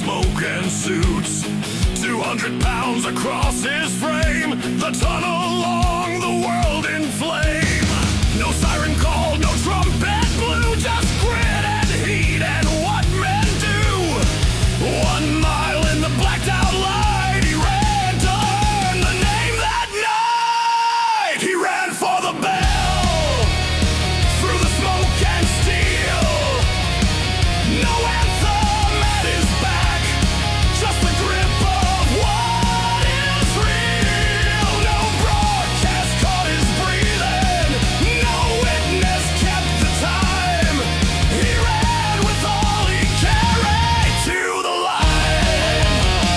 smoke and suits. 200 pounds across his frame, the tunnel along the world in flame. No siren call, no trumpet blew, just grit and heat and what men do. 1 mile in the blacked out light, he ran to earn the name that night. He ran for the bell, through the smoke and steel. No anthem at his back, just the grip of what is real. No broadcast caught his breathing, no witness kept the time. He ran with all he carried to the line.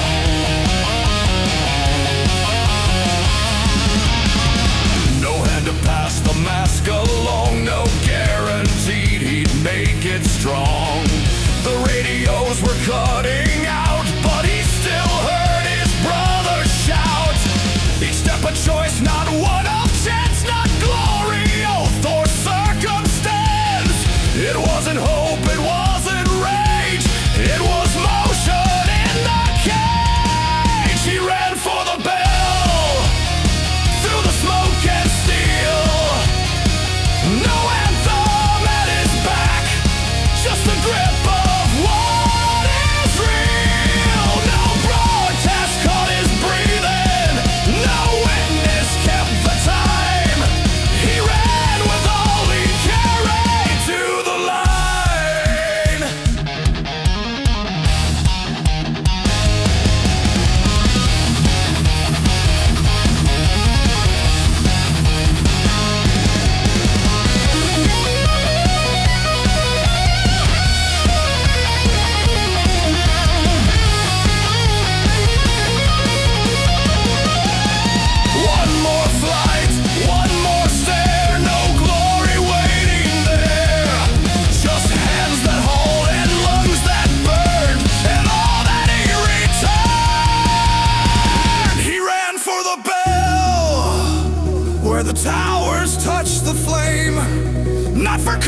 No hand to pass the mask along, no guaranteed he'd make it strong. The radios were cutting out, but he still heard his brother shout. Each step a choice, not one of chance, not glory, oath, or circumstance. It wasn't hope, it wasn't rage, it was motion in the cage. He ran for the bell, through the smoke and steel. No anthem at his back, just the grip of what is real. No broadcast caught his breathing, no witness kept the time. He ran with all he carried to the line. One more flight, one more stare, no glory waiting there. Just hands that hold and lungs that burn, and all that he returned. He ran for the bell, where the towers touch the flame, not for